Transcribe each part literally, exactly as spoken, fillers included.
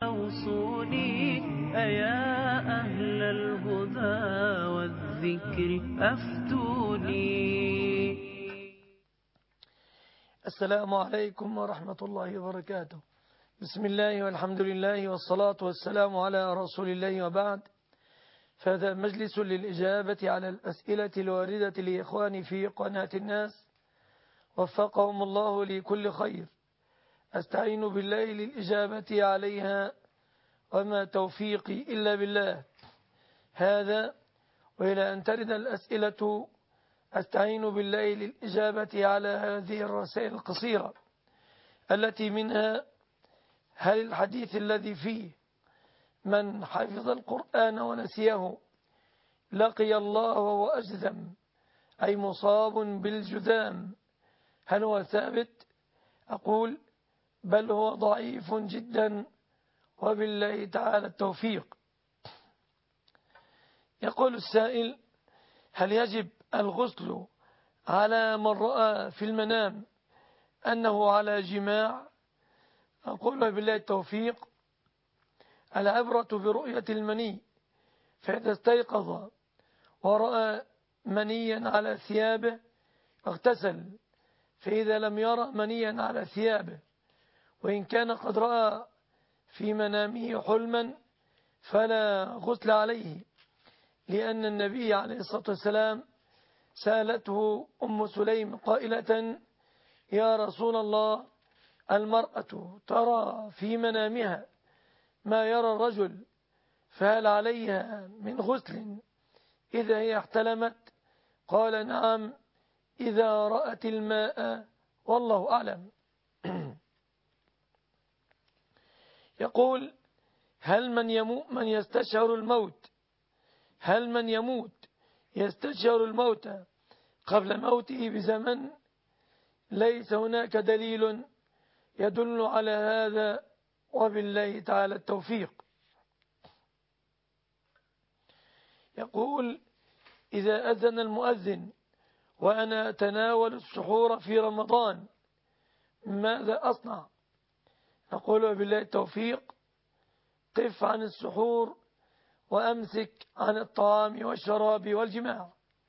أوصوني أيا أهل الهدى والذكر أفتوني. السلام عليكم ورحمة الله وبركاته. بسم الله والحمد لله والصلاة والسلام على رسول الله، وبعد، فهذا مجلس للإجابة على الأسئلة الواردة لإخواني في قناة الناس، وفقهم الله لكل خير. أستعين بالله للإجابة عليها، وما توفيقي إلا بالله. هذا وإلى أن ترد الأسئلة أستعين بالله للإجابة على هذه الرسائل القصيرة التي منها: هل الحديث الذي فيه من حفظ القرآن ونسيه لقي الله وهو أجذم، أي مصاب بالجذام، هل هو ثابت؟ أقول بل هو ضعيف جدا، وبالله تعالى التوفيق. يقول السائل: هل يجب الغسل على من رأى في المنام أنه على جماع؟ أقول بالله التوفيق: العبرة برؤية المني، فإذا استيقظ ورأى منيا على ثيابه اغتسل، فإذا لم يرى منيا على ثيابه وإن كان قد رأى في منامه حلما فلا غسل عليه، لأن النبي عليه الصلاة والسلام سألته أم سليم قائلة: يا رسول الله، المرأة ترى في منامها ما يرى الرجل، فهل عليها من غسل إذا هي احتلمت؟ قال: نعم، إذا رأت الماء، والله أعلم. يقول: هل من يموت من يستشعر الموت هل من يموت يستشعر الموت قبل موته بزمن؟ ليس هناك دليل يدل على هذا، وبالله تعالى التوفيق. يقول: إذا أذن المؤذن وأنا أتناول السحور في رمضان ماذا أصنع؟ نقول بالله التوفيق: قف عن السحور وأمسك عن الطعام والشراب والجماع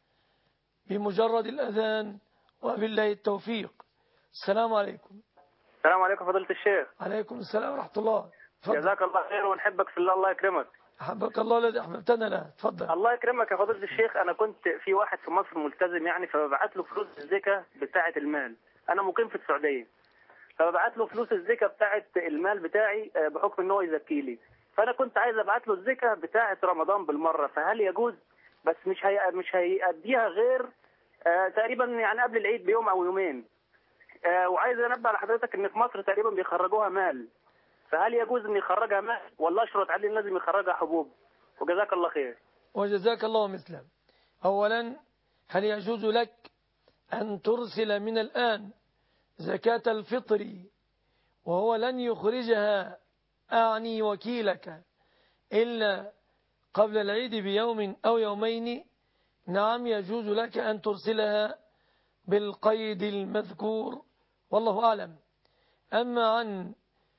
بمجرد الأذان، وبالله التوفيق. السلام عليكم. السلام عليكم فضيلة الشيخ. عليكم السلام ورحمة الله. تفضل. جزاك الله خير ونحبك في الله. الله يكرمك. أحبك الله الذي أحببتنا له. تفضل. الله يكرمك يا فضيلة الشيخ. أنا كنت في واحد في مصر ملتزم يعني، فببعت له فلوس الزكاة بتاعة المال. أنا مقيم في السعودية، فببعت له فلوس الزكاة بتاعة المال بتاعي بحكم إن هو يزكي لي. فأنا كنت عايز أبعت له الزكاة بتاعة رمضان بالمرة، فهل يجوز؟ بس مش هي مش هيأديها غير آه تقريبا يعني قبل العيد بيوم أو يومين. آه وعايز أنبه لحضرتك إن في مصر تقريبا بيخرجوها مال، فهل يجوز ان يخرجها مال ولا اشرط عليه لازم يخرجها حبوب؟ وجزاك الله خير. وجزاك الله مثله. اولا، هل يجوز لك ان ترسل من الان زكاة الفطر وهو لن يخرجها، اعني وكيلك، الا قبل العيد بيوم او يومين؟ نعم، يجوز لك ان ترسلها بالقيد المذكور، والله اعلم. اما عن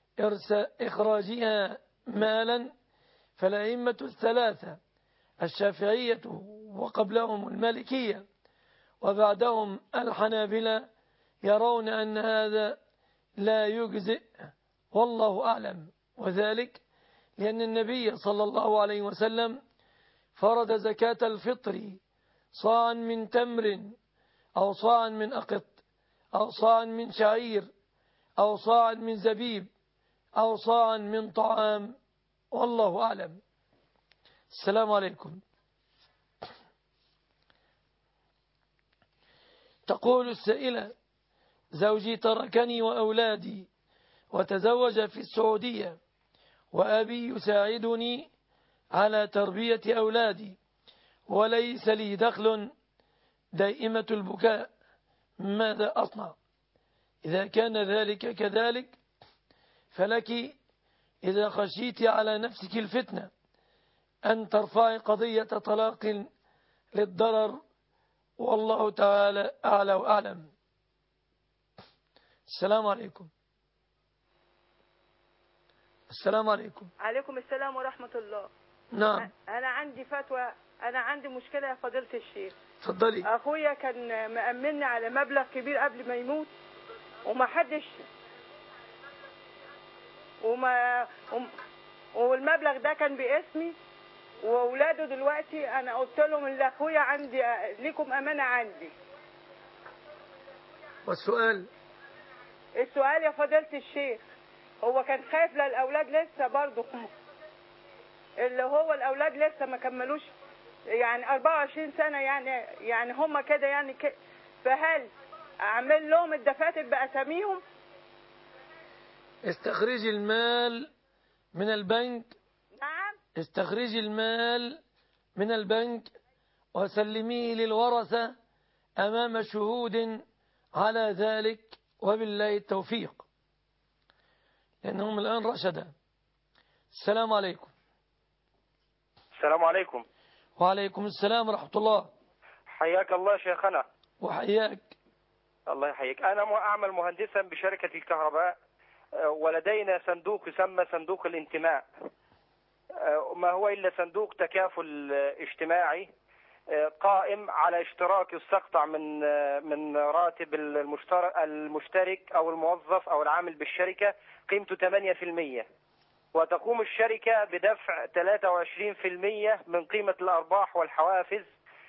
إخراجها مالا فالأئمة الثلاثة الشافعية وقبلهم المالكية وبعدهم الحنابلة يرون أن هذا لا يجزئ، والله أعلم. وذلك لأن النبي صلى الله عليه وسلم فرض زكاة الفطر صاعا من تمر أو صاعا من أقط أو صاعا من شعير أو صاعا من زبيب أو صاعا من طعام، والله أعلم. السلام عليكم. تقول السائلة: زوجي تركني وأولادي وتزوج في السعودية، وأبي يساعدني على تربية أولادي وليس لي دخل، دائمة البكاء، ماذا أصنع؟ إذا كان ذلك كذلك فلك إذا خشيت على نفسك الفتنة أن ترفعي قضية طلاق للضرر، والله تعالى أعلى وأعلم. السلام عليكم. السلام عليكم. عليكم السلام ورحمة الله. نعم. أنا عندي فتوى، أنا عندي مشكلة يا فضيلة الشيخ. تفضلي. أخويا كان مأمني على مبلغ كبير قبل ما يموت وما حدش وما والمبلغ ده كان باسمي وأولاده. دلوقتي أنا قلت لهم إن أخويا عندي ليكم أمانة عندي. والسؤال؟ السؤال يا فضيلة الشيخ، هو كان خايف للأولاد لسه برضه، اللي هو الأولاد لسه ما كملوش يعني أربعة وعشرين سنة، يعني يعني هم كده يعني كده، فهل أعمل لهم الدفاتر بأساميهم؟ استخرجي المال من البنك. نعم. استخرجي المال من البنك وسلميه للورثة أمام شهود على ذلك، وبالله التوفيق، لأنهم الآن رشدا. السلام عليكم. السلام عليكم. وعليكم السلام ورحمة الله. حياك الله شيخنا. وحياك. الله يحييك. أنا أعمل مهندسا بشركة الكهرباء، ولدينا صندوق يسمى صندوق الانتماء، ما هو إلا صندوق تكافل اجتماعي قائم على اشتراك يستقطع من من راتب المشترك أو الموظف أو العامل بالشركة قيمته ثمانية بالمئة، وتقوم الشركة بدفع ثلاثة وعشرين بالمئة من قيمة الأرباح والحوافز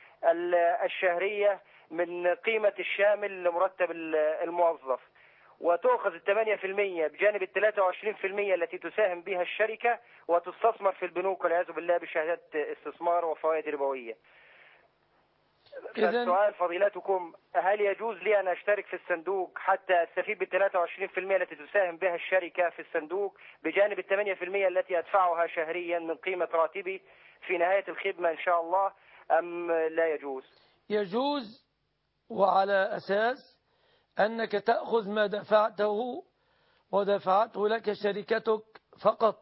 الشهرية من قيمة الشامل لمرتب الموظف، وتأخذ الثمانية بالمئة بجانب الثلاثة وعشرين بالمئة التي تساهم بها الشركة وتستثمر في البنوك والعياذ بالله بشهادات استثمار وفوائد ربوية. فالسؤال فضيلتكم، هل يجوز لي أن أشترك في الصندوق حتى أستفيد بال ثلاثة وعشرين بالمئة التي تساهم بها الشركة في الصندوق بجانب ال ثمانية بالمئة التي أدفعها شهريا من قيمة راتبي في نهاية الخدمة إن شاء الله، أم لا يجوز؟ يجوز، وعلى أساس أنك تأخذ ما دفعته ودفعته لك شركتك فقط.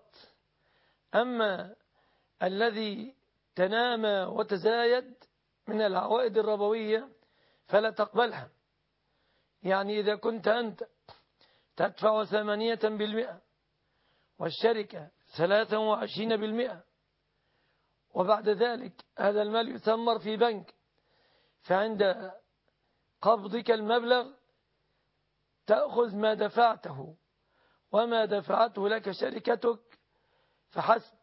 أما الذي تنامى وتزايد من العوائد الربوية فلا تقبلها. يعني إذا كنت أنت تدفع ثمانية بالمئة والشركة ثلاثة وعشرين بالمئة، وبعد ذلك هذا المال يثمر في بنك، فعند قبضك المبلغ تأخذ ما دفعته وما دفعته لك شركتك فحسب،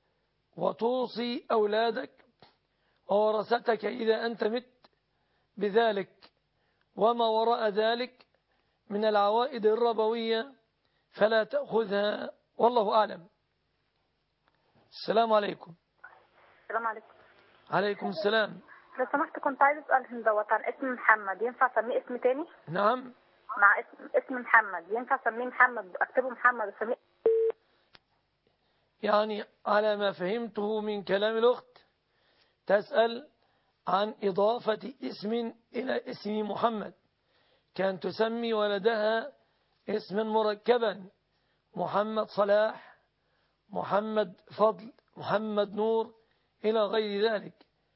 وتوصي أولادك وورثتك إذا أنت مت بذلك، وما وراء ذلك من العوائد الربوية فلا تأخذها، والله أعلم. السلام عليكم. السلام عليكم. عليكم السلام. لو سمحت كنت عايز اسال هندوت عن اسم محمد، ينفع اسميه اسم تاني؟ نعم. مع اسم اسم محمد ينفع اسميه محمد، اكتبه محمد اسميه؟ يعني على ما فهمته من كلام الأخت تسأل عن إضافة اسم إلى اسم محمد، كان تسمي ولدها اسما مركبا، محمد صلاح، محمد فضل، محمد نور إلى غير ذلك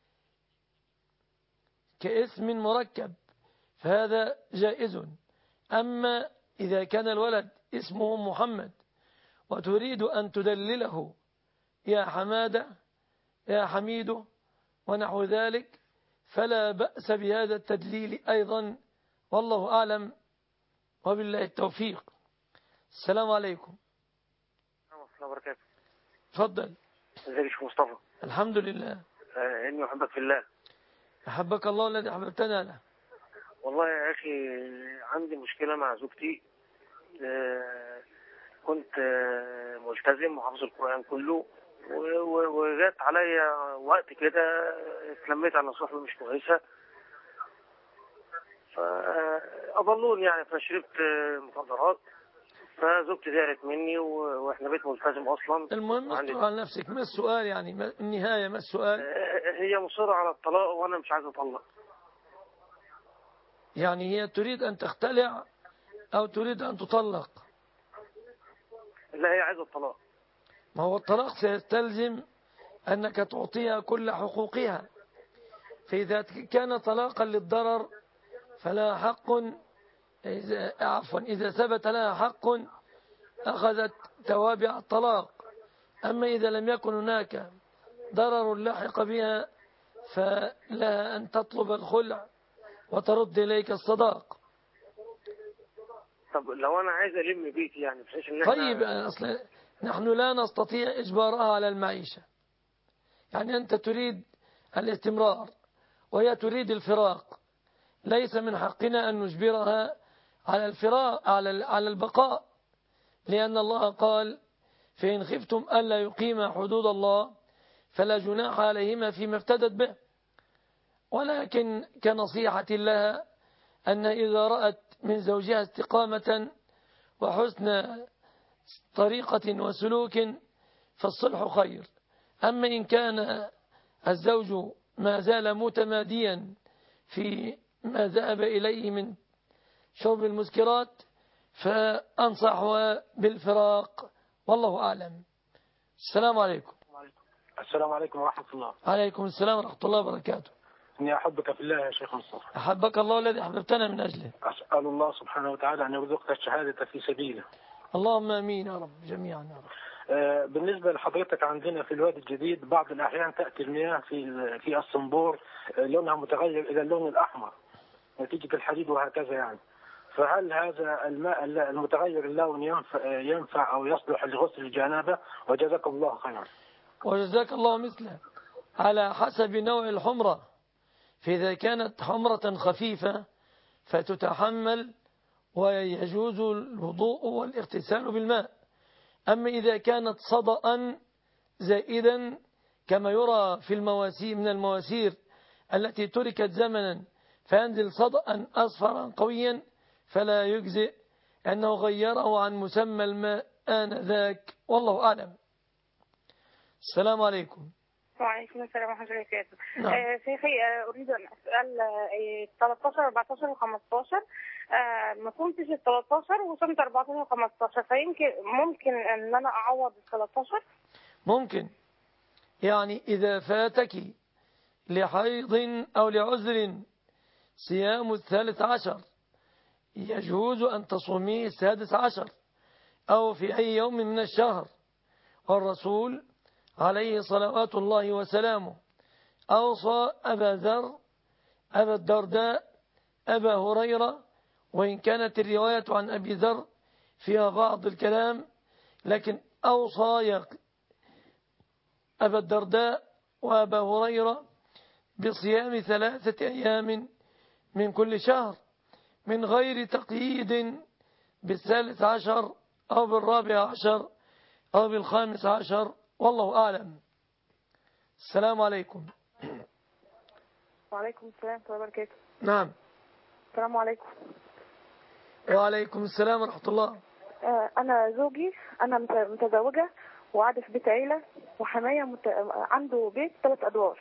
كاسم مركب، فهذا جائز. أما إذا كان الولد اسمه محمد وتريد أن تدلله يا حمادة يا حميد ونحو ذلك فلا بأس بهذا التدليل أيضا، والله أعلم وبالله التوفيق. السلام عليكم. السلام عليكم وبركاته. تفضل. ازيك يا شيخ مصطفى؟ الحمد لله. آه إني أحبك في الله. أحبك الله الذي أحببتنا له. والله يا أخي عندي مشكلة مع زوجتي. آه كنت آه ملتزم وحافظ القرآن كله، وجات عليا وقت كده اتلميت على صحبة مش كويسة، فأضلوني يعني، فشربت مخدرات، فزوجتي زعلت مني واحنا بيت ملتزم اصلا. المهم استر على نفسك. ما السؤال يعني؟ ما النهاية؟ ما السؤال؟ هي مصرة على الطلاق وانا مش عايز اطلق. يعني هي تريد ان تختلع او تريد ان تطلق؟ لا، هي عايزة الطلاق. ما هو الطلاق سيستلزم انك تعطيها كل حقوقها، فاذا كان طلاقا للضرر فلا حق، إذا عفوا إذا ثبت لها حق أخذت توابع الطلاق. أما إذا لم يكن هناك ضرر لاحق بها فلها أن تطلب الخلع وترد إليك الصداق. طب لو أنا عايز ألم بيتي يعني بحيث إن طيب أصلا نحن لا نستطيع إجبارها على المعيشة. يعني أنت تريد الاستمرار وهي تريد الفراق، ليس من حقنا أن نجبرها على الفراق على على البقاء، لأن الله قال فإن خفتم ألا يقيم حدود الله فلا جناح عليهما فيما افتدت به. ولكن كنصيحة لها أن إذا رأت من زوجها استقامة وحسن طريقة وسلوك فالصلح خير. أما إن كان الزوج ما زال متماديا في ما ذهب إليه من شرب المسكرات فأنصحها بالفراق، والله أعلم. السلام عليكم. السلام عليكم ورحمة الله. عليكم السلام ورحمة الله وبركاته. إني أحبك في الله يا شيخ مصطفى. أحبك الله الذي أحببتنا من أجله. أسأل الله سبحانه وتعالى أن يرزقك الشهادة في سبيله. اللهم آمين يا رب جميعا يا رب. آه بالنسبة لحضرتك عندنا في الوادي الجديد بعض الأحيان تأتي المياه في في الصنبور آه لونها متغير إلى اللون الأحمر نتيجة الحديد وهكذا يعني. فهل هذا الماء المتغير اللون ينفع, ينفع أو يصلح لغسل الجنابة؟ وجزاكم الله خيرا. وجزاك الله مثله. على حسب نوع الحمرة، فإذا كانت حمرة خفيفة فتتحمل ويجوز الوضوء والاغتسال بالماء. أما إذا كانت صدأ زائدا كما يرى في المواسير من المواسير التي تركت زمنا فينزل صدأ أصفرا قويا فلا يجزئ أنه غيره عن مسمى الماء آنذاك، والله أعلم. السلام عليكم. وعليكم السلام ورحمة الله وبركاته. نعم. آه شيخي آه أريد أن أسأل آه ثلاثة عشر أربعة عشر وخمستاشر آه ما كنتش ال ثلاثة عشر وصمت أربعة عشر وخمستاشر، فيمكن ممكن أن أنا أعوض ال ثلاثة عشر؟ ممكن، يعني إذا فاتك لحيض أو لعذر صيام الثالث عشر يجوز أن تصوميه السادس عشر أو في أي يوم من الشهر. والرسول عليه صلوات الله وسلامه أوصى أبا ذر أبا الدرداء أبا هريرة، وإن كانت الرواية عن أبي ذر فيها بعض الكلام، لكن أوصى أبا الدرداء وأبا هريرة بصيام ثلاثة أيام من كل شهر من غير تقييد بالثالث عشر أو بالرابع عشر أو بالخامس عشر، والله أعلم. السلام عليكم. وعليكم السلام ورحمة الله وبركاته. نعم. السلام عليكم. وعليكم السلام ورحمة الله. آه أنا زوجي أنا متزوجة وقاعدة في بيت عيلة وحماية مت... عنده بيت ثلاث أدوار،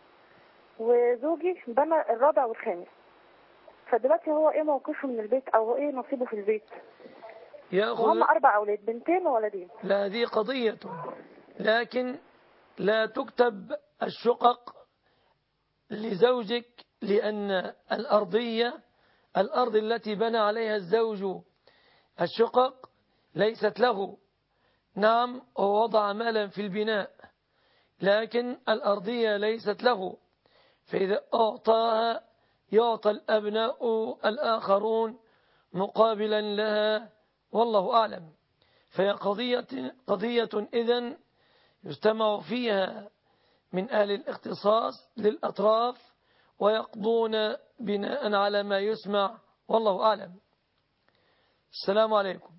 وزوجي بنى الرابع والخامس، فدلوقتي هو إيه موقفه من البيت أو ايه نصيبه في البيت؟ يأخذ... وهم أربع أولاد بنتين وولدين. لا هذه قضية، لكن لا تكتب الشقق لزوجك، لأن الأرضية الأرض التي بنى عليها الزوج الشقق ليست له. نعم هو وضع مالا في البناء لكن الأرضية ليست له، فإذا أعطاها يعطى الأبناء الآخرون مقابلا لها، والله أعلم. فهي قضية, قضية إذن يجتمع فيها من أهل الاختصاص للأطراف ويقضون بناء على ما يسمع، والله أعلم. السلام عليكم.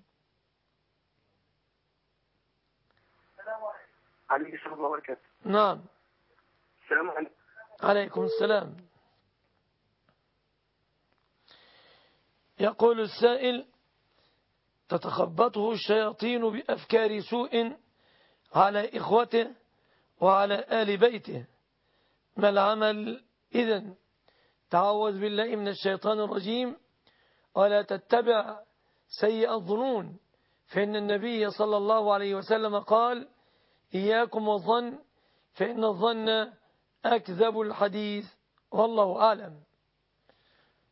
عليكم السلام ورحمة الله وبركاته. نعم. السلام عليكم. عليكم السلام. يقول السائل: تتخبطه الشياطين بأفكار سوء على إخوته وعلى آل بيته، ما العمل إذن؟ تعوذ بالله من الشيطان الرجيم ولا تتبع سيء الظنون، فإن النبي صلى الله عليه وسلم قال: إياكم والظن فإن الظن أكذب الحديث، والله أعلم.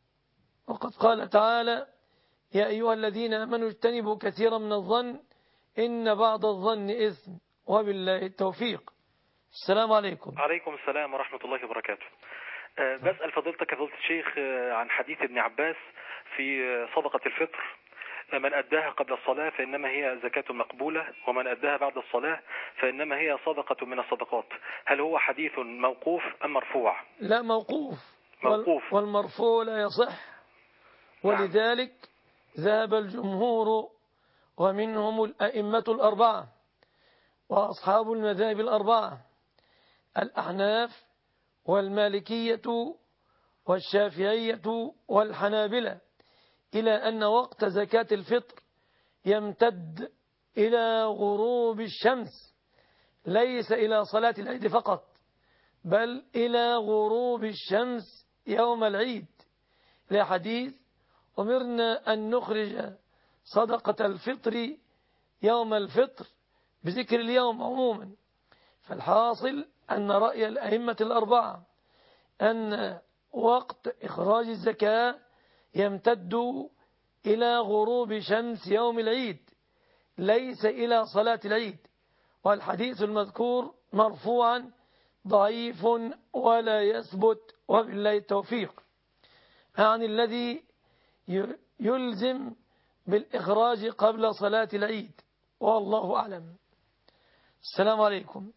وقد قال تعالى: يا أيها الذين آمنوا اجتنبوا كثيرا من الظن إن بعض الظن إثم، وبالله التوفيق. السلام عليكم. عليكم السلام ورحمة الله وبركاته. أه بسأل فضيلتك يا فضيلة الشيخ عن حديث ابن عباس في صدقة الفطر: من أداها قبل الصلاة فإنما هي زكاة مقبولة، ومن أداها بعد الصلاة فإنما هي صدقة من الصدقات. هل هو حديث موقوف أم مرفوع؟ لا، موقوف. موقوف. والمرفوع لا يصح، ولذلك ذهب الجمهور ومنهم الأئمة الأربعة وأصحاب المذاهب الأربعة الأحناف والمالكية والشافعية والحنابلة إلى أن وقت زكاة الفطر يمتد إلى غروب الشمس، ليس إلى صلاة العيد فقط، بل إلى غروب الشمس يوم العيد، لحديث أمرنا أن نخرج صدقة الفطر يوم الفطر بذكر اليوم عموما. فالحاصل أن رأي الأئمة الأربعة أن وقت إخراج الزكاة يمتد إلى غروب شمس يوم العيد، ليس إلى صلاة العيد. والحديث المذكور مرفوعا ضعيف ولا يثبت، وبالله التوفيق. يعني الذي يلزم بالإخراج قبل صلاة العيد، والله أعلم. السلام عليكم.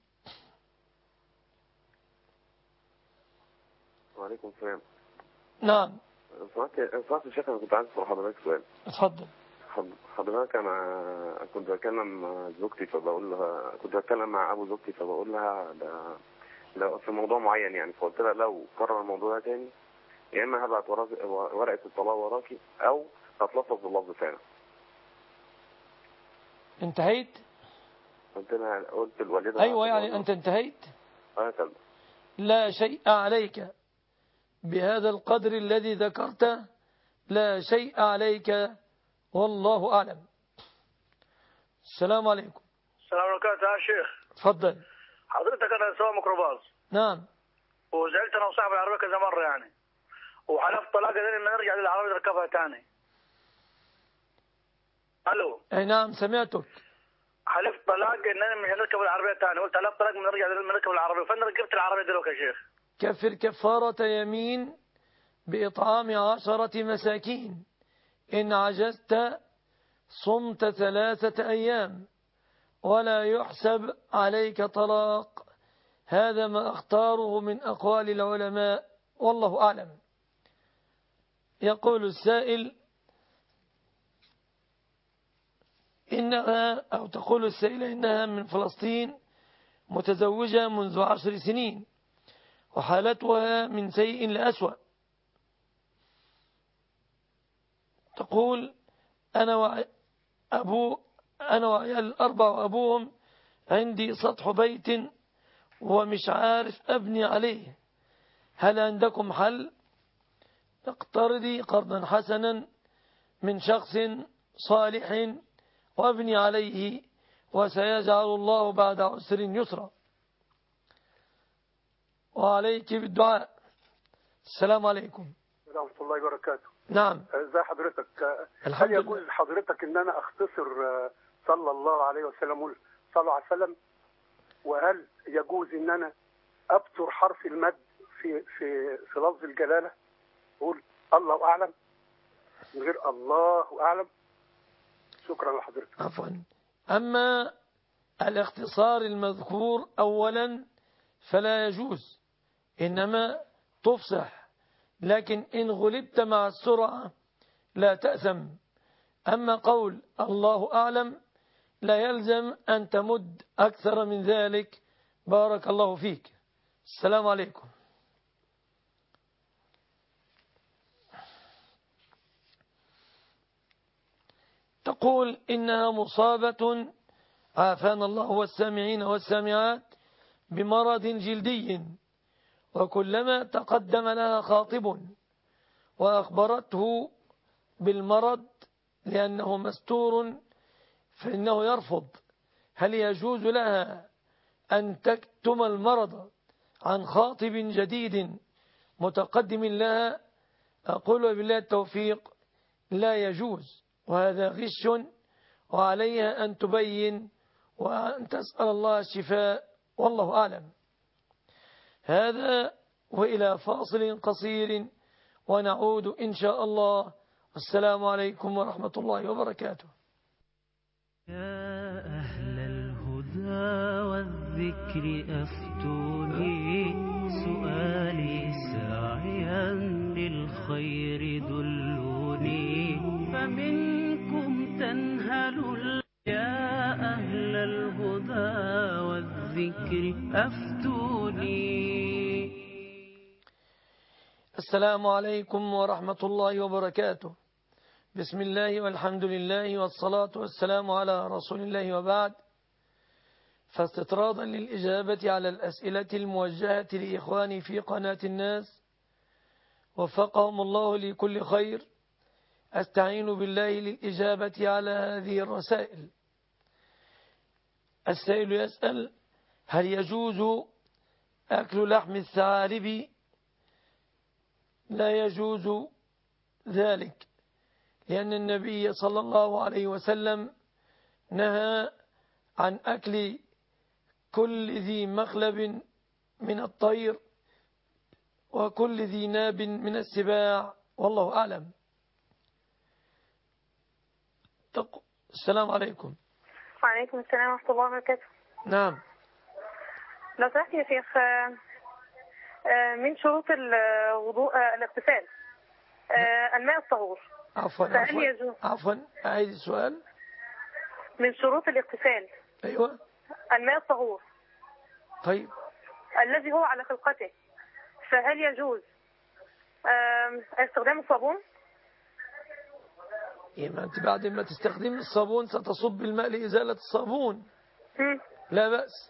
وعليكم السلام. نعم. سمعت الشيخ، أنا كنت عايز أسأل حضرتك سؤال. اتفضل. حضرتك أنا كنت بتكلم مع زوجتي فبقول لها، كنت بتكلم مع أبو زوجتي فبقول لها ده لو في موضوع معين يعني، فقلت لها لو كرر الموضوع ده تاني يا إما هبعت ورقة الطلاق وراكي أو هتلفظ باللفظ فعلا. انتهيت؟ قلت لها، قلت لوالدها. أيوة، يعني أنت انتهيت؟ أه تمام. لا شيء عليك بهذا القدر الذي ذكرته، لا شيء عليك، والله أعلم. السلام عليكم. السلام عليكم يا شيخ. تفضل. حضرتك أنا سواق ميكروباص. نعم. وزعلت أنا وصاحب العربية كذا مرة يعني، وحلفت طلاق إن نرجع للعربية نركبها تاني. ألو. أي نعم سمعتك. حلفت طلاق إن مش هنركب العربية تاني، قلت حلفت طلاق نرجع نركب العربية، فأنا ركبت العربية دلوقتي يا شيخ. كفر كفارة يمين بإطعام عشرة مساكين، إن عجزت صمت ثلاثة أيام ولا يحسب عليك طلاق. هذا ما اختاره من أقوال العلماء، والله أعلم. يقول السائل إنها، أو تقول السائلة إنها من فلسطين، متزوجة منذ عشر سنين، وحالتها من سيء لأسوأ. تقول أنا وأبو أنا وعيال الأربع وأبوهم عندي سطح بيت ومش عارف أبني عليه، هل عندكم حل؟ اقترضي قرضا حسنا من شخص صالح وابني عليه، وسيجعل الله بعد عسر يسرا، وعليك بالدعاء. السلام عليكم. ورحمة الله وبركاته. نعم. ازي حضرتك؟ الحمد هل يجوز لله. لحضرتك ان انا اختصر صلى الله عليه وسلم صلى الله عليه وسلم، وهل يجوز ان انا ابتر حرف المد في في في لفظ الجلاله، اقول الله اعلم من غير الله اعلم؟ شكرا لحضرتك. عفوا. اما الاختصار المذكور اولا فلا يجوز، انما تفصح، لكن ان غلبت مع السرعه لا تأثم. أما قول الله أعلم لا يلزم أن تمد أكثر من ذلك. بارك الله فيك. السلام عليكم. تقول إنها مصابة، عافانا الله والسامعين والسامعات، بمرض جلدي، وكلما تقدم لها خاطب وأخبرته بالمرض لأنه مستور فإنه يرفض، هل يجوز لها أن تكتم المرض عن خاطب جديد متقدم لها؟ أقول بالله التوفيق لا يجوز، وهذا غش وعليها أن تبين وأن تسأل الله الشفاء، والله أعلم. هذا وإلى فاصل قصير ونعود إن شاء الله. السلام عليكم ورحمة الله وبركاته. يا أهل الهدى والذكر أفتوني، سؤالي ساعيا للخير دلوني، فمنكم تنهل. يا أهل الهدى والذكر أفتوني. السلام عليكم ورحمة الله وبركاته. بسم الله والحمد لله والصلاة والسلام على رسول الله، وبعد. فاستطرادا للإجابة على الأسئلة الموجهة لإخواني في قناة الناس وفقهم الله لكل خير، أستعين بالله للإجابة على هذه الرسائل. السائل يسأل: هل يجوز أكل لحم الثعالب؟ لا يجوز ذلك، لأن النبي صلى الله عليه وسلم نهى عن أكل كل ذي مخلب من الطير وكل ذي ناب من السباع، والله أعلم. السلام عليكم. وعليكم السلام ورحمة الله وبركاته. نعم. لو سمحت يا شيخ، من شروط الوضوء الاغتسال الماء الطهور. عفوا عفوا عفوا أعيد السؤال. من شروط الاغتسال أيوة الماء الطهور. طيب. الذي هو على خلقته، فهل يجوز استخدام الصابون؟ إيه، ما أنت بعد ما تستخدم الصابون ستصب الماء لإزالة الصابون. م. لا بأس.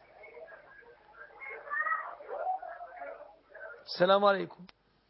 السلام عليكم.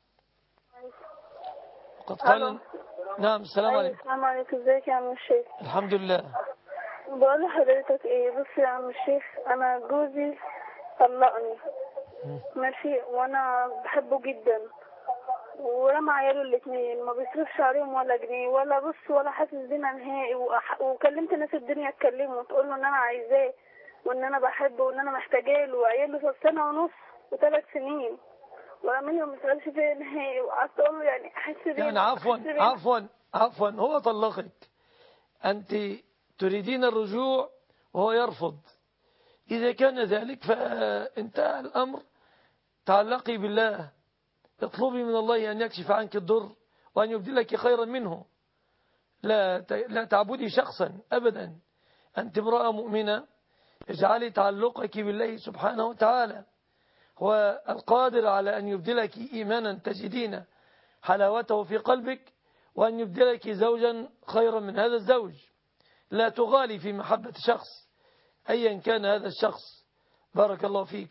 قد قال. نعم السلام عليكم. السلام عليكم. ازيك يا عم الشيخ؟ الحمد لله. بقول لحضرتك ايه، بص يا عم الشيخ، انا جوزي طلقني ماشي، وانا بحبه جدا، ورمى عياله الاثنين، ما بيصرفش عليهم ولا جنيه، ولا بص ولا حاسس بينا نهائي. وأح... وكلمت ناس الدنيا اتكلموا وتقول له ان انا عايزاه وان انا بحبه وان انا محتاجاه له، وعياله سنه ونص وثلاث سنين، ورماني وما بيسالش فيا نهائي. وقعدت اقول له يعني احس بيه يعني عفوا عفوا عفوا هو طلقك، انت تريدين الرجوع وهو يرفض. اذا كان ذلك فانتهى الامر، تعلقي بالله، اطلبي من الله أن يكشف عنك الضر وأن يبدلك خيرا منه. لا لا تعبدي شخصا أبدا، أنت امرأة مؤمنة، اجعلي تعلقك بالله سبحانه وتعالى، هو القادر على أن يبدلك إيمانا تجدين حلاوته في قلبك، وأن يبدلك زوجا خيرا من هذا الزوج. لا تغالي في محبة شخص أيا كان هذا الشخص. بارك الله فيك.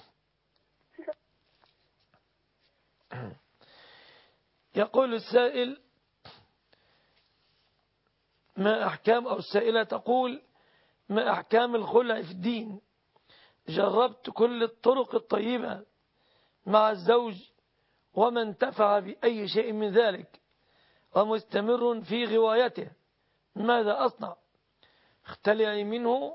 يقول السائل: ما أحكام، أو السائلة تقول: ما أحكام الخلع في الدين؟ جربت كل الطرق الطيبة مع الزوج وما انتفع بأي شيء من ذلك، ومستمر في غوايته، ماذا أصنع؟ اختلعي منه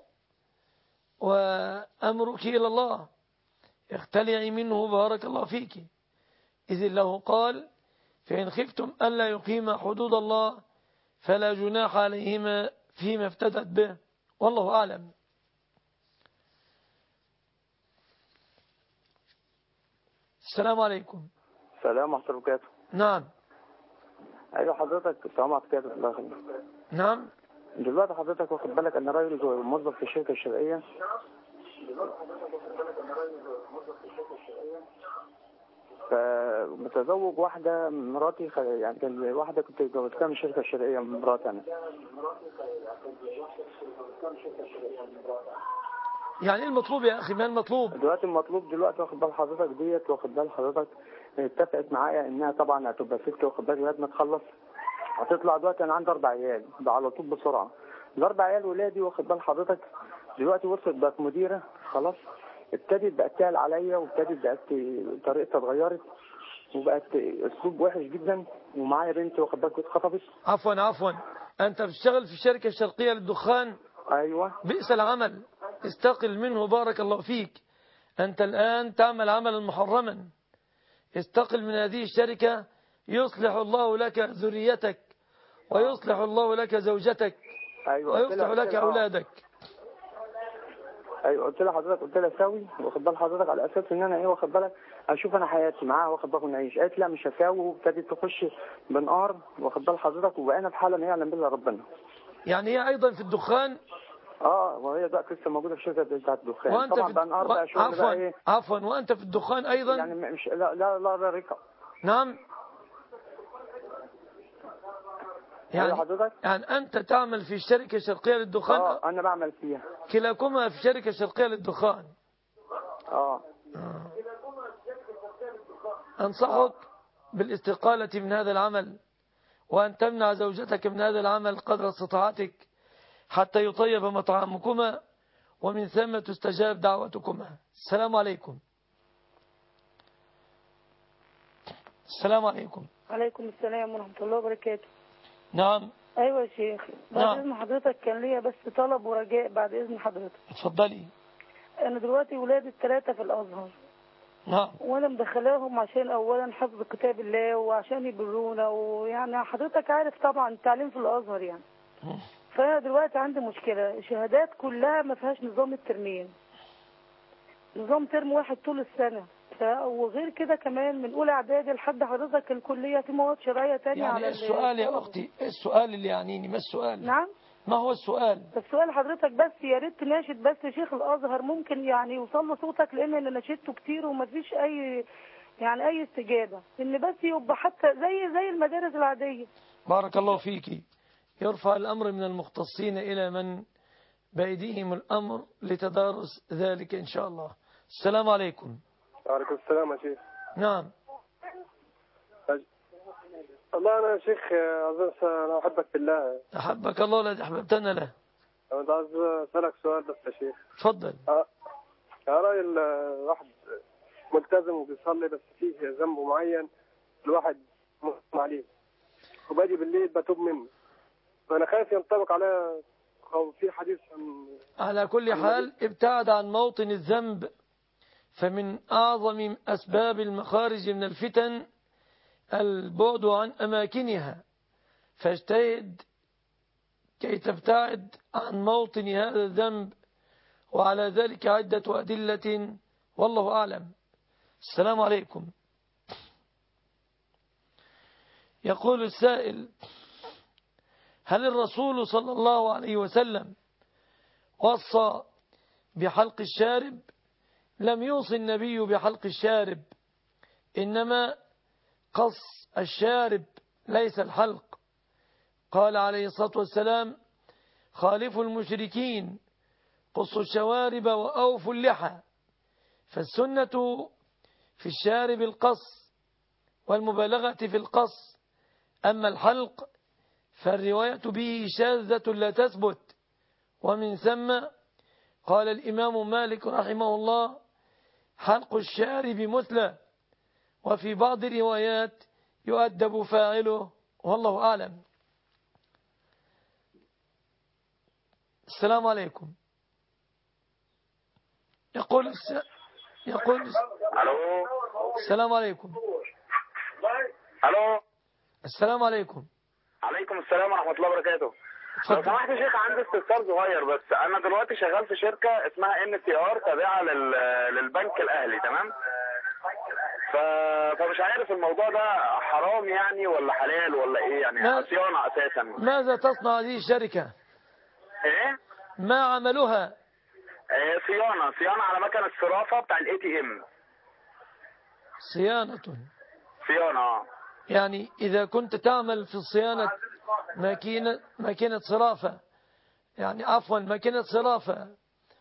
وأمرك إلى الله، اختلعي منه بارك الله فيك، إذ الله قال: فإن خفتم ألا يقيم حدود الله فلا جناح عليهما فيما افتدت به، والله أعلم. السلام عليكم. السلام ورحمة الله وبركاته. نعم. أيوة حضرتك، السلام عليكم. الله يخليك. نعم. دلوقتي حضرتك واخد بالك أن راجل موظف في الشركة الشرقية، فمتزوج واحدة مراتي، يعني كان واحدة كنت جوزتها من الشركة الشرقية، من مراتي أنا. يعني المطلوب يا أخي؟ ما المطلوب دلوقتي؟ المطلوب دلوقتي واخد بال حضرتك ديت، واخد بال حضرتك اتفقت معايا انها طبعا هتبقى ست، واخد بالك لغايه ما تخلص هتطلع. دلوقتي انا عندي اربع عيال، ده على طول بسرعه. الاربع عيال ولادي، واخد بال حضرتك دلوقتي وصلت بقت مديره خلاص، ابتدت بقى تقل عليا، وابتدت بقت طريقتها اتغيرت، وبقت اسلوب وحش جدا، ومعايا بنت واخد بالك اتخطبت. عفوا عفوا انت بتشتغل في الشركة الشرقية للدخان؟ ايوه. بئس العمل، استقل منه بارك الله فيك. انت الان تعمل عملا محرما، استقل من هذه الشركة يصلح الله لك ذريتك ويصلح الله لك زوجتك. أيوة. ويصلح لك أولادك. ايوه قلت لها حضرتك، قلت لها ساوي واخد بال حضرتك على اساس ان انا ايه واخد بالك اشوف انا حياتي معاها واخد بالك ونعيش. قالت لا مش هساوي، وابتدت تخش بنقار واخد بال حضرتك، وبقينا في حاله ما يعلم بالله ربنا. يعني هي ايضا في الدخان؟ اه وهي دلوقتي لسه موجوده في الشركه بتاعت الدخان. وانت طبعا في بقى نقار بقى شغل عفوا بقى ايه. عفوا وانت في الدخان ايضا؟ يعني مش لا لا لا, لا رقه. نعم. يعني حضرتك؟ يعني أنت تعمل في الشركة الشرقية للدخان؟ اه أنا بعمل فيها. كلاكما في الشركة الشرقية للدخان؟ اه. أنصحك بالاستقالة من هذا العمل، وأن تمنع زوجتك من هذا العمل قدر استطاعتك حتى يطيب مطعمكما ومن ثم تستجاب دعوتكما. السلام عليكم. السلام عليكم. عليكم السلام ورحمة الله وبركاته. نعم. أيوة يا شيخ، بعد نعم. إذن حضرتك كان ليا بس طلب ورجاء بعد إذن حضرتك. اتفضلي. أنا دلوقتي ولادي الثلاثة في الأزهر. نعم. وأنا مدخلاهم عشان أولا حفظ كتاب الله وعشان يبرونا، ويعني حضرتك عارف طبعا التعليم في الأزهر يعني. فأنا دلوقتي عندي مشكلة، الشهادات كلها ما فيهاش نظام الترمين، نظام ترم واحد طول السنة. وغير كده كمان من اولى اعدادي لحد حضرتك الكليه في مواد شرعيه ثانيه. يعني على السؤال يا اختي، السؤال اللي يعنيني ما السؤال؟ نعم. ما هو السؤال؟ السؤال حضرتك بس يا ريت تناشد بس شيخ الازهر، ممكن يعني يوصل له صوتك، لان انا ناشدته كتير وما فيش اي يعني اي استجابه، ان بس يبقى حتى زي زي المدارس العاديه. بارك الله فيكي. يرفع الامر من المختصين الى من بايديهم الامر لتدارس ذلك ان شاء الله. السلام عليكم. وعليكم السلام يا شيخ. نعم. والله أنا يا شيخ أنا أحبك بالله. أحبك الله الذي أحببتنا له. أنا عايز أسألك سؤال بس يا شيخ. تفضل. يا راجل واحد ملتزم وبيصلي بس فيه ذنب معين الواحد مقيم عليه وباجي بالليل بتوب منه، فأنا خايف ينطبق على أو في حديث عن على كل حال ابتعد عن موطن الذنب، فمن أعظم أسباب المخارج من الفتن البعد عن أماكنها، فاجتهد كي تبتعد عن موطن هذا الذنب، وعلى ذلك عدة أدلة والله أعلم. السلام عليكم. يقول السائل: هل الرسول صلى الله عليه وسلم وصى بحلق الشارب؟ لم يوصي النبي بحلق الشارب، إنما قص الشارب ليس الحلق. قال عليه الصلاة والسلام: خالفوا المشركين، قصوا الشوارب وأوفوا اللحى. فالسنة في الشارب القص والمبالغة في القص، أما الحلق فالرواية به شاذة لا تثبت. ومن ثم قال الإمام مالك رحمه الله: حلق الشارب مثلى، وفي بعض الروايات يؤدب فاعله، والله أعلم. السلام عليكم. يقول الس... يقول الس... الو. السلام عليكم. الو. السلام عليكم. عليكم السلام ورحمة الله وبركاته. لو سمحت يا شيخ عندي استفسار صغير بس. انا دلوقتي شغال في شركة اسمها ان تي ار تابعة لل... للبنك الاهلي، تمام؟ ف... فمش عارف الموضوع ده حرام يعني ولا حلال ولا ايه يعني؟ ما... صيانة اساسا. ماذا تصنع هذه الشركة؟ ايه؟ ما عملها؟ إيه صيانة صيانة على مكان الصرافة بتاع الاي تي ام. صيانة. صيانة. يعني إذا كنت تعمل في صيانة ماكينة ماكينة صرافة، يعني عفوا ماكينة صرافة،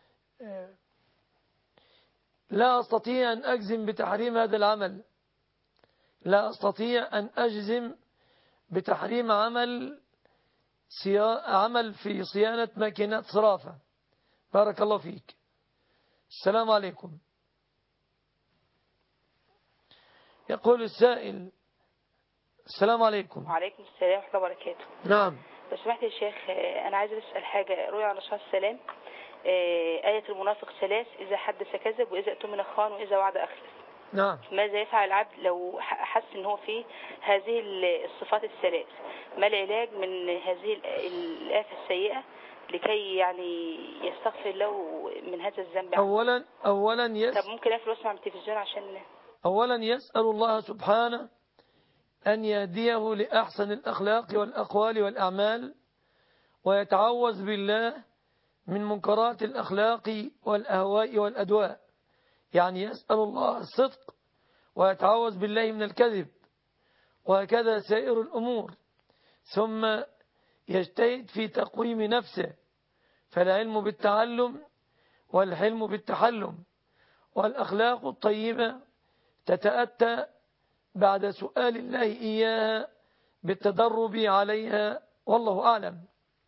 لا أستطيع أن أجزم بتحريم هذا العمل، لا أستطيع أن أجزم بتحريم عمل عمل في صيانة ماكينات صرافة. بارك الله فيك. السلام عليكم. يقول السائل: السلام عليكم. وعليكم السلام ورحمة الله وبركاته. نعم. لو سمحت يا شيخ، أنا عايز أسأل حاجة. روي عن الرسول صلى الله عليه وسلم آية المنافق ثلاث: إذا حدث كذب، وإذا اؤتمن خان، وإذا وعد أخلف. نعم. ماذا يفعل العبد لو حس إن هو فيه هذه الصفات الثلاث؟ ما العلاج من هذه الآفة السيئة لكي يعني يستغفر له من هذا الذنب؟ أولا أولا يس طب ممكن أقفل واسمع من التلفزيون عشان أولا يسأل الله سبحانه أن يهديه لأحسن الأخلاق والأقوال والأعمال، ويتعوذ بالله من منكرات الأخلاق والأهواء والأدواء. يعني يسأل الله الصدق ويتعوذ بالله من الكذب، وهكذا سائر الأمور. ثم يجتهد في تقويم نفسه، فالعلم بالتعلم والحلم بالتحلم، والأخلاق الطيبة تتأتى بعد سؤال الله إياها بالتدرب عليها، والله أعلم.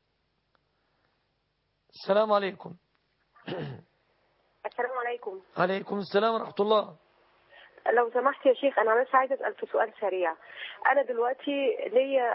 السلام عليكم. السلام عليكم. عليكم السلام ورحمة الله. لو سمحت يا شيخ، أنا بس عايزة أسأل في سؤال سريع. أنا دلوقتي ليا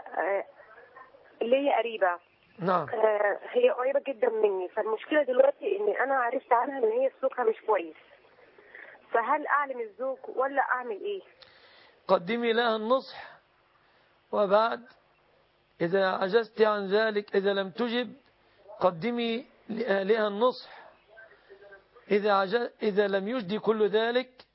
ليا قريبة. نعم. هي قريبة جدا مني، فالمشكلة دلوقتي إن أنا عرفت عنها إن هي سلوكها مش كويس، فهل أعلم الزوج ولا أعمل إيه؟ قدمي لها النصح، وبعد إذا عجزت عن ذلك، إذا لم تجب قدمي لأهلها النصح. إذا, عجز إذا لم يجدي كل ذلك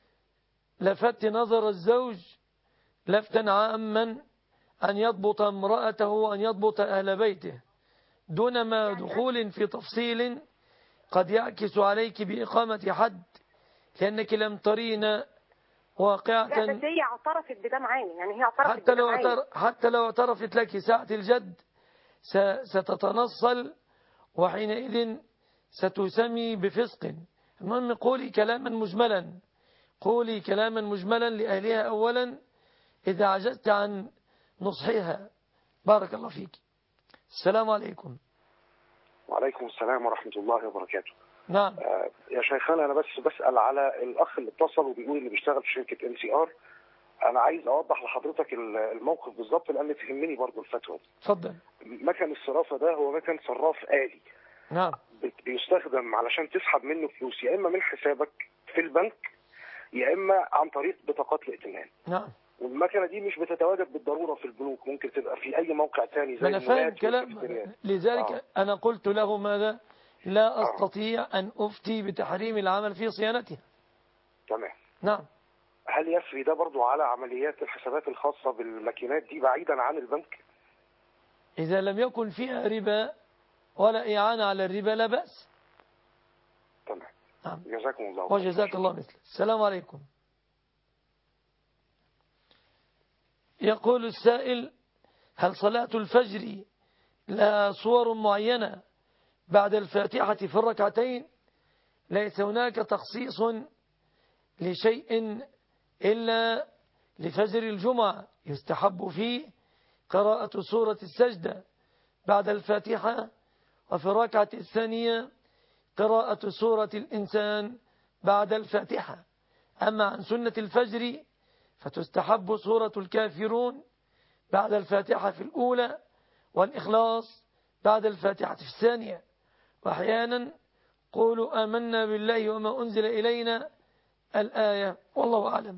لفت نظر الزوج لفتا عاما أن يضبط امرأته وأن يضبط أهل بيته دون ما دخول في تفصيل قد يعكس عليك بإقامة حد، لأنك لم ترين واقعة. لا بس هي اعترفت بده معايا، يعني هي اعترفت حتى لو معايا. حتى لو اعترفت لك ساعة الجد ستتنصل، وحينئذ ستسمي بفسق. المهم قولي كلاما مجملا، قولي كلاما مجملا لأهلها أولا إذا عجزت عن نصحها. بارك الله فيك. السلام عليكم. وعليكم السلام ورحمة الله وبركاته. نعم. آه يا شيخنا، أنا بس بسأل على الأخ اللي اتصل وبيقول اللي بيشتغل في شركة إن سي آر. أنا عايز أوضح لحضرتك الموقف بالظبط لأن تهمني برضو الفتوى. اتفضل. مكان الصرافة ده هو مكان صراف آلي. نعم. بيستخدم علشان تسحب منه فلوس، يا إما من حسابك في البنك يا إما عن طريق بطاقات الائتمان. نعم. والمكنة دي مش بتتواجد بالضرورة في البنوك، ممكن تبقى في أي موقع تاني زي أنا فاهم كلام، لذلك آه. أنا قلت له ماذا؟ لا أستطيع آه. أن أفتي بتحريم العمل في صيانتها. تمام. نعم. هل يسري ده برضو على عمليات الحسابات الخاصة بالماكينات دي بعيدا عن البنك؟ إذا لم يكن فيها ربا ولا إعانة على الربا لا بأس. تمام. نعم. جزاكم الله. وجزاك الله مثل. السلام عليكم. يقول السائل: هل صلاة الفجر لها صور معينة بعد الفاتحة في الركعتين؟ ليس هناك تخصيص لشيء إلا لفجر الجمعة، يستحب فيه قراءة سورة السجدة بعد الفاتحة، وفي الركعة الثانية قراءة سورة الإنسان بعد الفاتحة. أما عن سنة الفجر فتستحب سورة الكافرون بعد الفاتحة في الأولى، والإخلاص بعد الفاتحة في الثانية. وأحيانا قولوا آمنا بالله وما أنزل إلينا الآية، والله أعلم.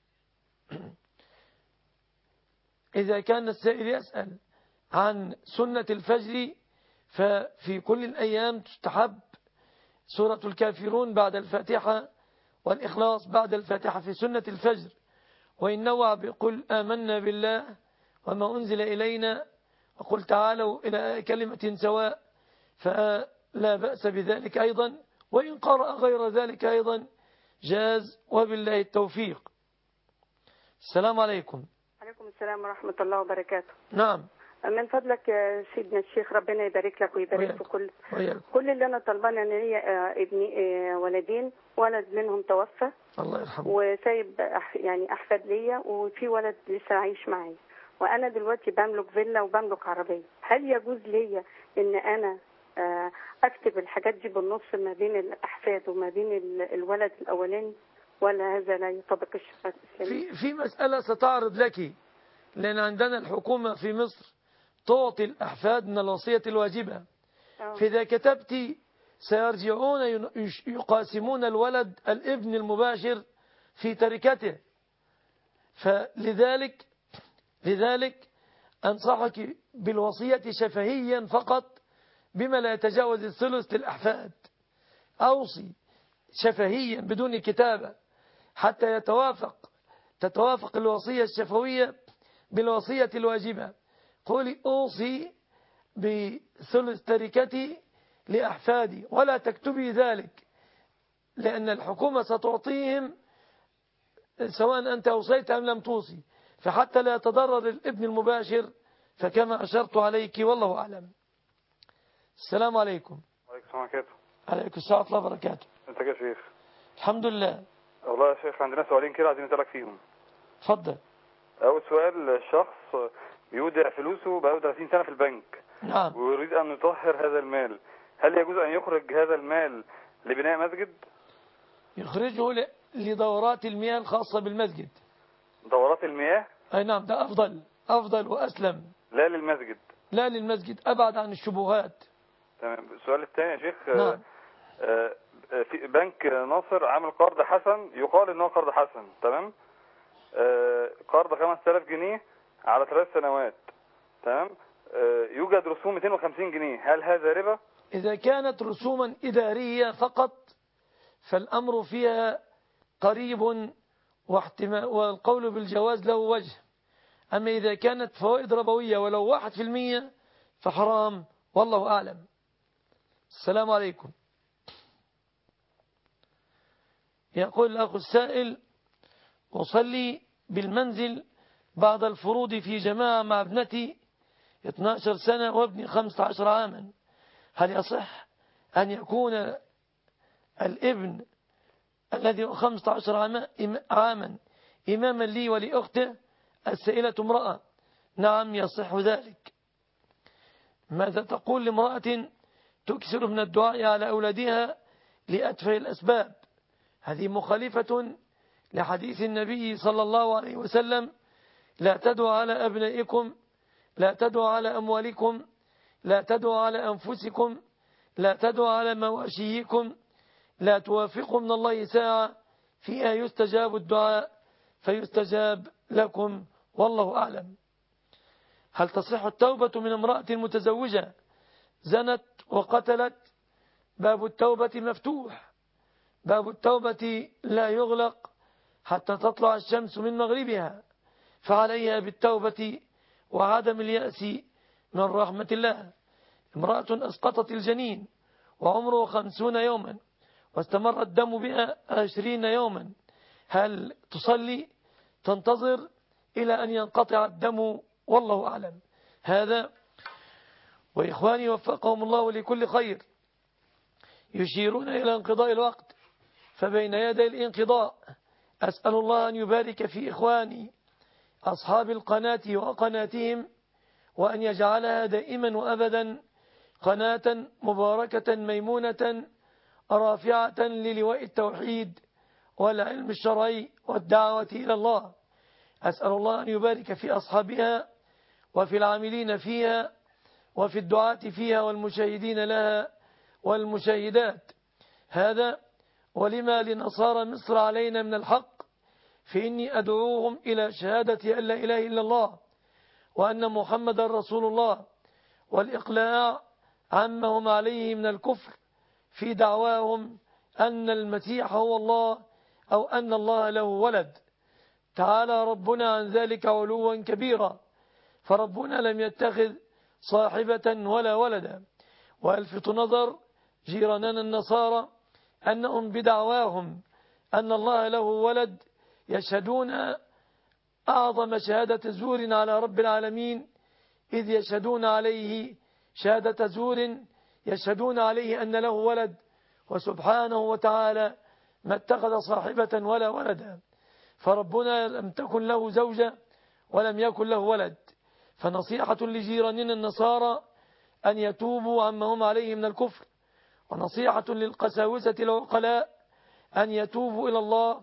إذا كان السائل يسأل عن سنة الفجر ففي كل الأيام تستحب سورة الكافرون بعد الفاتحة والإخلاص بعد الفاتحة في سنة الفجر. وإن نوع بقل آمنا بالله وما أنزل إلينا وقل تعالوا إلى كلمة سواء فلا بأس بذلك أيضا، وإن قرأ غير ذلك أيضا جاز، وبالله التوفيق. السلام عليكم. عليكم السلام ورحمة الله وبركاته. نعم. من فضلك يا سيدنا الشيخ، ربنا يبارك لك ويبارك في كل وياك. كل اللي أنا طلبانه أن لي ابني ولدين، ولد منهم توفى الله يرحمه، وسايب يعني أحفاد ليا، وفي ولد لسه عايش معي، وأنا دلوقتي بملك فيلا وبملك عربية. هل يجوز ليا إن أنا أكتب الحاجات دي بالنص ما بين الأحفاد وما بين الولد الأولاني، ولا هذا لا يطبق الشريعة الإسلامية؟ في في مسألة ستعرض لك، لأن عندنا الحكومة في مصر تعطي الأحفاد من الوصية الواجبة. فإذا كتبت سيرجعون يقاسمون الولد الابن المباشر في تركته. فلذلك لذلك أنصحك بالوصية شفهيا فقط بما لا يتجاوز الثلث للأحفاد. أوصي شفهيا بدون كتابة حتى يتوافق تتوافق الوصية الشفوية بالوصية الواجبة. قولي أوصي بثلث تركتي لأحفادي، ولا تكتبي ذلك، لأن الحكومة ستعطيهم سواء أنت أوصيت أم لم توصي، فحتى لا يتضرر الابن المباشر فكما أشرت عليك والله أعلم. السلام عليكم. وعليكم السلام عليكم. عليكم السلام ورحمة الله وبركاته. انت يا شيخ؟ الحمد لله. والله يا شيخ عندنا سؤالين كده عايزين نسألك فيهم. اتفضل. أول سؤال، الشخص يودع فلوسه بقاله ثلاثين سنة في البنك. نعم. ويريد أن يطهر هذا المال، هل يجوز أن يخرج هذا المال لبناء مسجد؟ يخرجه لدورات المياه الخاصة بالمسجد. دورات المياه؟ أي نعم، ده أفضل أفضل وأسلم. لا للمسجد. لا للمسجد، أبعد عن الشبهات. تمام. السؤال الثاني يا شيخ. نعم. آه في بنك ناصر عامل قرض حسن، يقال إنه قرض حسن، تمام؟ آه قرض خمسة آلاف جنيه على ثلاث سنوات، تمام؟ آه يوجد رسوم مئتين وخمسين جنيه، هل هذا ربا؟ إذا كانت رسوما إدارية فقط فالأمر فيها قريب واحتمال، والقول بالجواز له وجه. أما إذا كانت فوائد ربوية ولو واحد في المية فحرام والله أعلم. السلام عليكم. يقول الأخ السائل: أصلي بالمنزل بعد الفروض في جماعة مع ابنتي اثنتي عشرة سنة وابني خمسة عشر عاما، هل يصح أن يكون الابن الذي خمسة عشر عاما إماما لي ولأخته؟ السائلة امرأة. نعم يصح ذلك. ماذا تقول لامرأة تكثر من الدعاء على أولادها لأتفه الأسباب؟ هذه مخالفة لحديث النبي صلى الله عليه وسلم: لا تدعوا على أبنائكم، لا تدعوا على أموالكم، لا تدعوا على أنفسكم، لا تدعوا على مواشيكم، لا توافقوا من الله ساعة فيها يستجاب الدعاء فيستجاب لكم والله أعلم. هل تصح التوبة من امرأة متزوجة زنت وقتلت؟ باب التوبة مفتوح، باب التوبة لا يغلق حتى تطلع الشمس من مغربها، فعليها بالتوبة وعدم اليأس من رحمة الله. امرأة أسقطت الجنين وعمره خمسون يوما واستمر الدم بها عشرين يوما، هل تصلي تنتظر إلى أن ينقطع الدم؟ والله أعلم. هذا وإخواني وفقهم الله لكل خير يشيرون إلى انقضاء الوقت، فبين يدي الانقضاء أسأل الله أن يبارك في إخواني أصحاب القناة وقناتهم، وأن يجعلها دائما وأبدا قناة مباركة ميمونة رافعة للواء التوحيد والعلم الشرعي والدعوة إلى الله. أسأل الله أن يبارك في أصحابها وفي العاملين فيها وفي الدعاة فيها والمشاهدين لها والمشاهدات. هذا ولما لنصارى مصر علينا من الحق، فإني أدعوهم إلى شهادة أن لا إله إلا الله وأن محمد رسول الله، والإقلاع عما هم عليه من الكفر في دعواهم أن المسيح هو الله أو أن الله له ولد. تعالى ربنا عن ذلك علوا كبيرا، فربنا لم يتخذ صاحبة ولا ولدا. وألفت نظر جيراننا النصارى أنهم بدعواهم أن الله له ولد يشهدون أعظم شهادة زور على رب العالمين، إذ يشهدون عليه شهادة زور، يشهدون عليه أن له ولد، وسبحانه وتعالى ما اتخذ صاحبة ولا ولدا. فربنا لم تكن له زوجة ولم يكن له ولد. فنصيحة لجيراننا النصارى أن يتوبوا عما هم عليه من الكفر، ونصيحة للقساوسة العقلاء أن يتوبوا إلى الله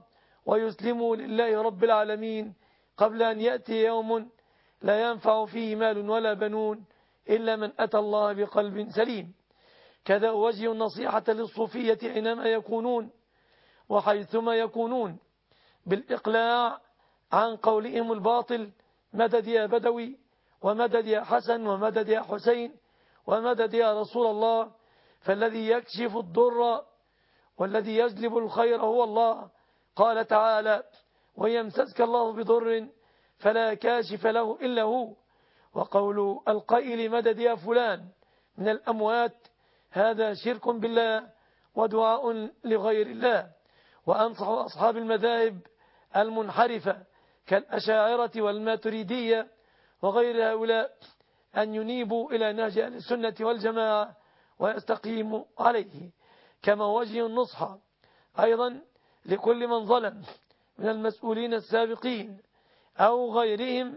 ويسلموا لله رب العالمين قبل أن يأتي يوم لا ينفع فيه مال ولا بنون إلا من أتى الله بقلب سليم. كذا أوجه النصيحة للصوفية حينما يكونون وحيثما يكونون بالإقلاع عن قولهم الباطل مدد يا بدوي ومدد يا حسن ومدد يا حسين ومدد يا رسول الله، فالذي يكشف الضر والذي يجلب الخير هو الله. قال تعالى: ويمسسك الله بضر فلا كاشف له إلا هو. وقول القائل مدد يا فلان من الأموات هذا شرك بالله ودعاء لغير الله. وأنصح أصحاب المذاهب المنحرفة كالأشاعرة والماتريدية وغير هؤلاء أن ينيبوا إلى نهج أهل السنة والجماعة ويستقيموا عليه. كما وجه النصح أيضا لكل من ظلم من المسؤولين السابقين أو غيرهم،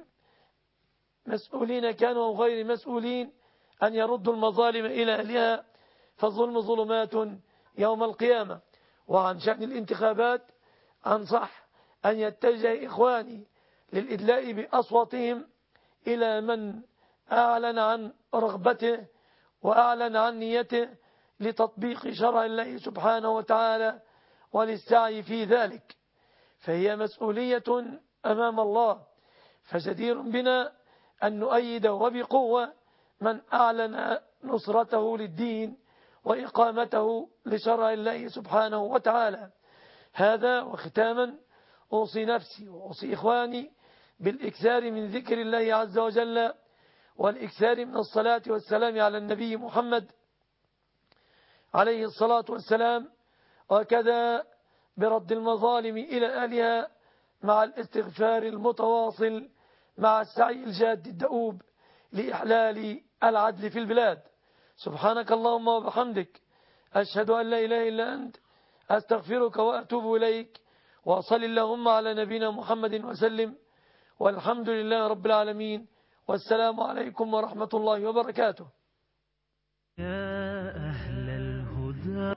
مسؤولين كانوا أو غير مسؤولين، أن يردوا المظالم إلى أهلها، فالظلم ظلمات يوم القيامة. وعن شأن الانتخابات أنصح أن يتجه إخواني للإدلاء بأصواتهم إلى من أعلن عن رغبته وأعلن عن نيته لتطبيق شرع الله سبحانه وتعالى وللسعي في ذلك، فهي مسؤولية أمام الله. فجدير بنا أن نؤيد وبقوة من أعلن نصرته للدين وإقامته لشرع الله سبحانه وتعالى. هذا وختاما أوصي نفسي وأوصي إخواني بالإكثار من ذكر الله عز وجل والإكثار من الصلاة والسلام على النبي محمد عليه الصلاة والسلام، وكذا برد المظالم إلى أهلها مع الاستغفار المتواصل مع السعي الجاد الدؤوب لإحلال العدل في البلاد. سبحانك اللهم وبحمدك، أشهد أن لا إله إلا أنت، أستغفرك وأتوب إليك، وصل اللهم على نبينا محمد وسلم، والحمد لله رب العالمين، والسلام عليكم ورحمة الله وبركاته.